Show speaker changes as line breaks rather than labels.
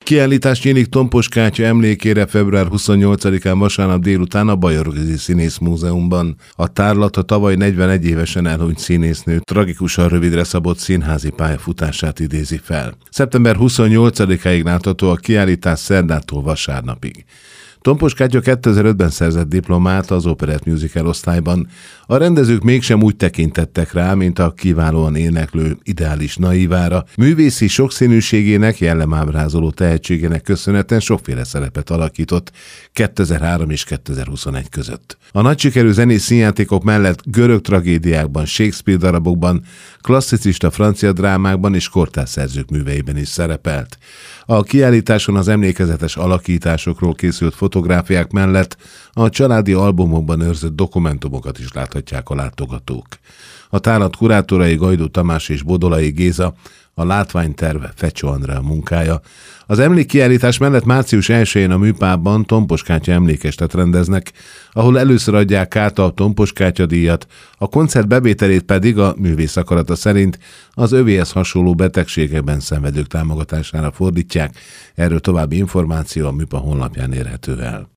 Kiállítás nyílik Tompos Kátya emlékére február 28-án vasárnap délután a Bajorközi Színész Múzeumban. A tárlat a tavaly 41 évesen elhunyt színésznő tragikusan rövidre szabott színházi pályafutását idézi fel. Szeptember 28-áig látható a kiállítás szerdától vasárnapig. Tompos Kátya 2005-ben szerzett diplomát az operett musical osztályban. A rendezők mégsem úgy tekintettek rá, mint a kiválóan éneklő ideális naivára. Művészi sokszínűségének, jellemábrázoló tehetségének köszönhetően sokféle szerepet alakított 2003 és 2021 között. A nagy sikerű zenés színjátékok mellett görög tragédiákban, Shakespeare darabokban, klasszicista francia drámákban és kortárs szerzők műveiben is szerepelt. A kiállításon az emlékezetes alakításokról készült fotográfiák mellett a családi albumokban őrzött dokumentumokat is láthatják a látogatók. A tárlat kurátorai Gajdó Tamás és Bodolai Géza, a látványterve Fecsó Andrea munkája. Az emlékkiállítás mellett március 1-én a Műpában Tompos Kátya emlékestet rendeznek, ahol először adják át a Tompos Kátya díjat, a koncert bevételét pedig a művész akarata szerint az övéhez hasonló betegségekben szenvedők támogatására fordítják. Erről további információ a Műpa honlapján érhető el.